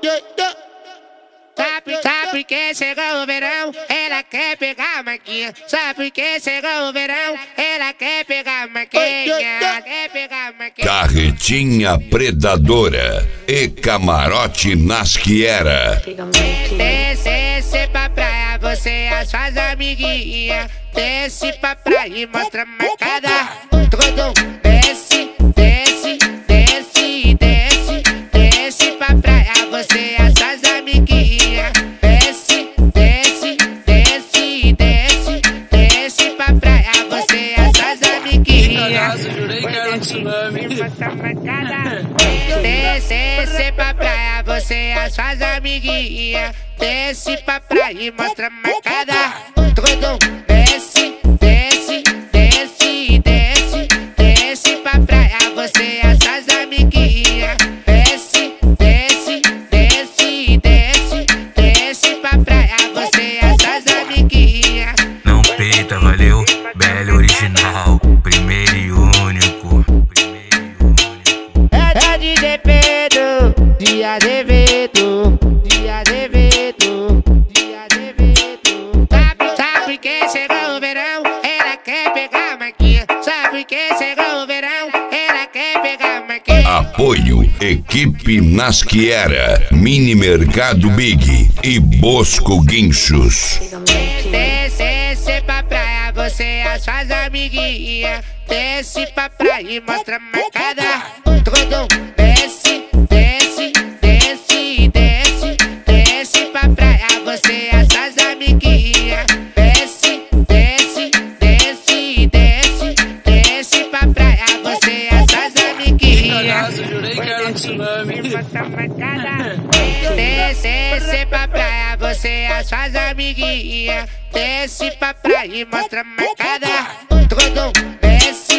Sabe que chegou o verão, ela quer pegar a marquinha. Sabe que chegou o verão, ela quer pegar a marquinha. Quer pegar a marquinha. Carretinha Predadora e Camarote Nasquiera. Desce pra praia, você e as suas amiguinhas. Desce pra praia e mostra a marcada. Desce, desce, desce, desce. Desce pra praia, você e as suas amiguinhas. Desce, desce, desce, desce. Desce pra praia, você e as suas amiguinhas. Desce pra praia, você e as suas amiguinhas. Desce pra praia e mostra a marcada. Desce, desce, desce, desce. Desce pra praia, você e as suas amiguinhas. Desce, desce, desce, desce. Desce pra praia, você e as suas amiguinhas. Não peita, valeu, Belo original, primeiro e único. É DJ Pedro, de Azevedo, de Azevedo, de Azevedo. Sabe que chegou o verão, ela quer pegar a marquinha. Sabe que chegou o verão, ela quer pegar a marquinha. Apoio Equipe Nasquiera, Mini Mercado Big e Bosco Guinchos. Desce pra praia, você e as suas amiguinhas. Desce pra praia e mostra a marcada. Desce, desce, desce, desce. Desce pra praia, você e as suas amiguinhas. Desce, desce, desce, desce. Desce pra praia, você e as suas amiguinhas. Desce pra praia, você e as suas amiguinhas. Desce pra praia e mostra a marcada. Desce.